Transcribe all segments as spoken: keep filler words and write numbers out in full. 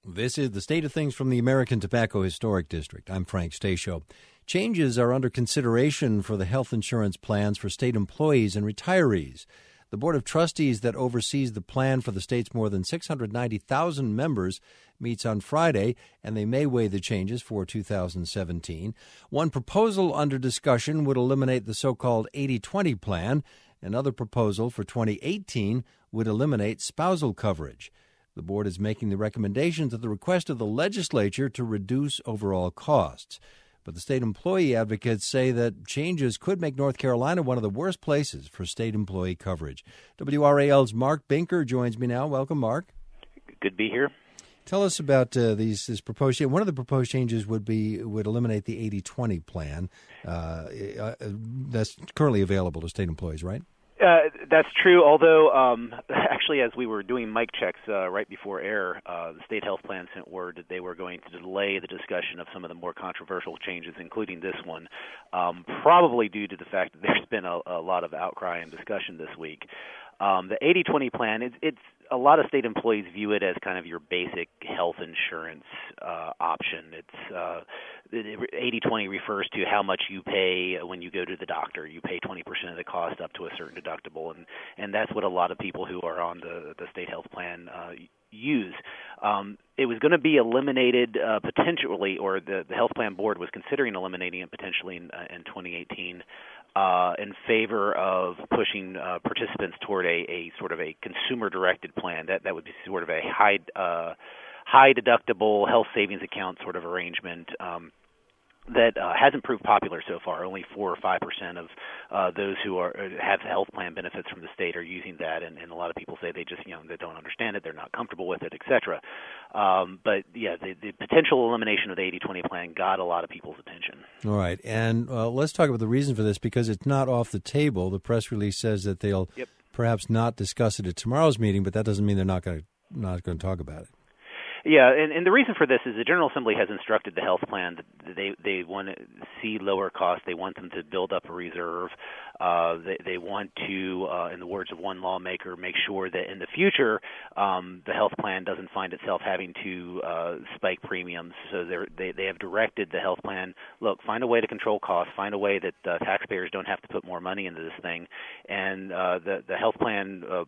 This is the State of Things from the American Tobacco Historic District. I'm Frank Stasio. Changes are under consideration for the health insurance plans for state employees and retirees. The Board of Trustees that oversees the plan for the state's more than six hundred ninety thousand members meets on Friday, and they may weigh the changes for two thousand seventeen. One proposal under discussion would eliminate the so-called eighty twenty plan. Another proposal for twenty eighteen would eliminate spousal coverage. The board is making the recommendations at the request of the legislature to reduce overall costs. But the state employee advocates say that changes could make North Carolina one of the worst places for state employee coverage. W R A L's Mark Binker joins me now. Welcome, Mark. Good to be here. Tell us about uh, these this proposed. One of the proposed changes would be would eliminate the eighty twenty plan uh, uh, that's currently available to state employees, right? Uh, that's true, although um, actually as we were doing mic checks uh, right before air, uh, the state health plan sent word that they were going to delay the discussion of some of the more controversial changes, including this one, um, probably due to the fact that there's been a, a lot of outcry and discussion this week. Um, the eighty twenty plan, it's, it's a lot of state employees view it as kind of your basic health insurance uh, option. It's uh, eighty twenty refers to how much you pay when you go to the doctor. You pay twenty percent of the cost up to a certain deductible, and, and that's what a lot of people who are on the, the state health plan uh, use. Um, it was going to be eliminated uh, potentially, or the, the health plan board was considering eliminating it potentially in, uh, in twenty eighteen. Uh, in favor of pushing uh, participants toward a, a sort of a consumer-directed plan. That that would be sort of a high uh, high deductible health savings account sort of arrangement um, that uh, hasn't proved popular so far. Only four or five percent of uh, those who are have health plan benefits from the state are using that, and, and a lot of people say they just you know they don't understand it, they're not comfortable with it, et cetera. Um, but yeah, the, the potential elimination of the eighty twenty plan got a lot of people's attention. All right, and uh, let's talk about the reason for this, because it's not off the table. The press release says that they'll yep. perhaps not discuss it at tomorrow's meeting, but that doesn't mean they're not going to not going to talk about it. Yeah, and, and the reason for this is the General Assembly has instructed the health plan that they they want to see lower costs. They want them to build up a reserve. Uh, they, they want to, uh, in the words of one lawmaker, make sure that in the future um, the health plan doesn't find itself having to uh, spike premiums. So they they have directed the health plan, look, find a way to control costs, find a way that uh, taxpayers don't have to put more money into this thing. And uh, the, the health plan uh,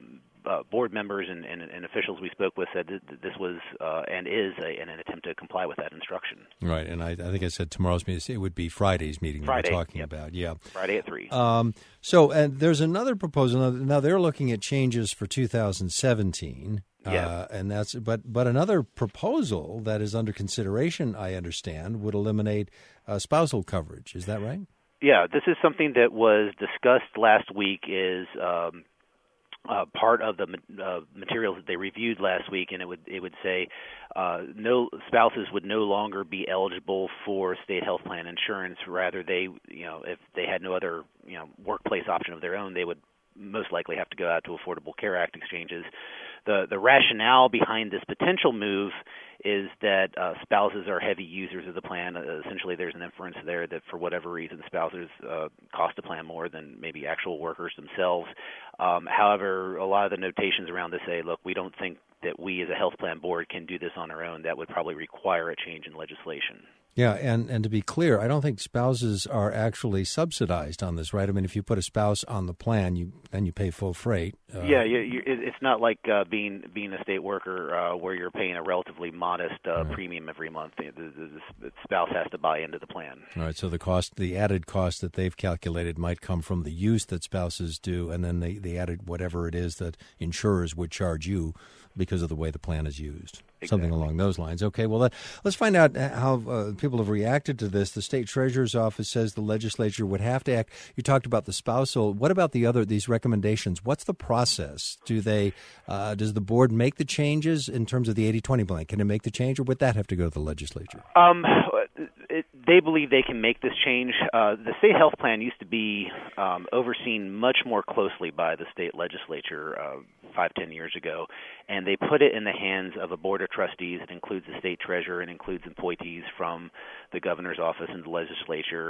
Uh, board members and, and, and officials we spoke with said that this was uh, and is a, an attempt to comply with that instruction. Right, and I, I think I said tomorrow's meeting. It would be Friday's meeting Friday, that we're talking yep. about. Yeah, Friday at three. Um, so, and there's another proposal. Now they're looking at changes for two thousand seventeen. Yeah, uh, and that's but but another proposal that is under consideration, I understand, would eliminate uh, spousal coverage. Is that right? Yeah, this is something that was discussed last week. Is um, Uh, part of the uh, materials that they reviewed last week, and it would it would say uh, no spouses would no longer be eligible for state health plan insurance. Rather, they you know if they had no other you know workplace option of their own, they would most likely have to go out to Affordable Care Act exchanges. The the rationale behind this potential move is that uh, spouses are heavy users of the plan. Uh, essentially, there's an inference there that for whatever reason, spouses uh, cost the plan more than maybe actual workers themselves. Um, however, a lot of the notations around this say, look, we don't think that we as a health plan board can do this on our own. That would probably require a change in legislation. Yeah, and, and to be clear, I don't think spouses are actually subsidized on this, right? I mean, if you put a spouse on the plan, you then you pay full freight. Uh, yeah, you, you, it's not like uh, being being a state worker uh, where you're paying a relatively modest uh, right. premium every month. The, the, the spouse has to buy into the plan. All right, so the cost, the added cost that they've calculated might come from the use that spouses do, and then they, they added whatever it is that insurers would charge you because of the way the plan is used. Exactly. Something along those lines. Okay, well, let, let's find out how uh, people have reacted to this. The state treasurer's office says the legislature would have to act. You talked about the spousal. What about the other, these recommendations? What's the process? Do they, uh, does the board make the changes in terms of the eighty twenty plan? Can it make the change, or would that have to go to the legislature? Um, it, they believe they can make this change. Uh, the state health plan used to be um, overseen much more closely by the state legislature uh, five, ten years ago, and they put it in the hands of a board of trustees. It includes the state treasurer and includes appointees from the governor's office and the legislature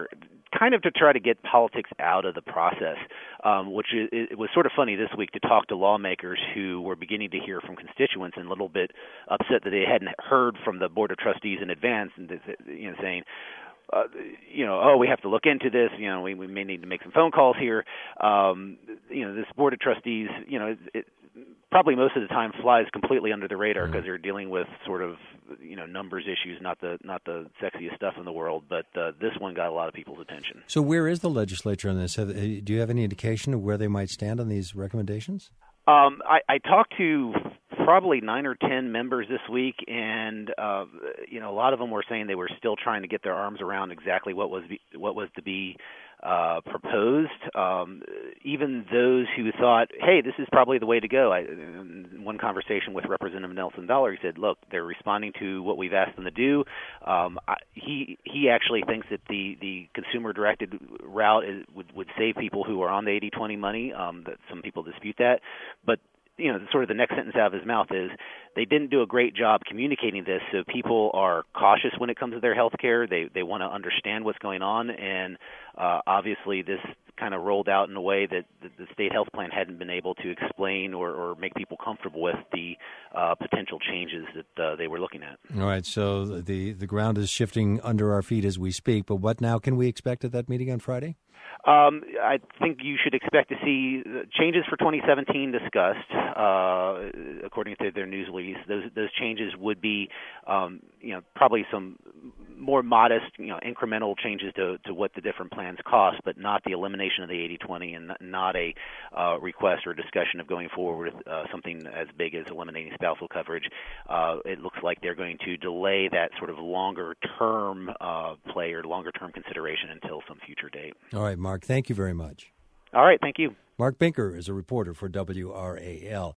kind of to try to get politics out of the process, um, which is, it was sort of funny this week to talk to lawmakers who were beginning to hear from constituents and a little bit upset that they hadn't heard from the Board of Trustees in advance, and you know, saying, Uh, you know, oh, we have to look into this. You know, we, we may need to make some phone calls here. Um, you know, this Board of Trustees, you know, it, it probably most of the time flies completely under the radar because mm-hmm. they're dealing with sort of, you know, numbers issues, not the not the sexiest stuff in the world. But uh, this one got a lot of people's attention. So where is the legislature on this? Have, do you have any indication of where they might stand on these recommendations? Um, I, I talked to probably nine or ten members this week, and uh, you know, a lot of them were saying they were still trying to get their arms around exactly what was be, what was to be uh, proposed. Um, even those who thought, "Hey, this is probably the way to go." I, in one conversation with Representative Nelson Dollar, he said, "Look, they're responding to what we've asked them to do." Um, I, he he actually thinks that the, the consumer-directed route is, would would save people who are on the eighty twenty money. Um, that some people dispute that, but you know, sort of the next sentence out of his mouth is they didn't do a great job communicating this, so people are cautious when it comes to their health care. They they want to understand what's going on, and uh, obviously this kind of rolled out in a way that the, the state health plan hadn't been able to explain or, or make people comfortable with the uh, potential changes that uh, they were looking at. All right, so the, the ground is shifting under our feet as we speak, but what now can we expect at that meeting on Friday? Um, I think you should expect to see changes for twenty seventeen discussed, uh, according to their news release. Those those changes would be, um, you know, probably some more modest, you know, incremental changes to, to what the different plans cost, but not the elimination of the eighty twenty and not a uh, request or discussion of going forward with uh, something as big as eliminating spousal coverage. Uh, it looks like they're going to delay that sort of longer-term uh, play or longer-term consideration until some future date. All right, Mark, thank you very much. All right, thank you. Mark Binker is a reporter for W R A L.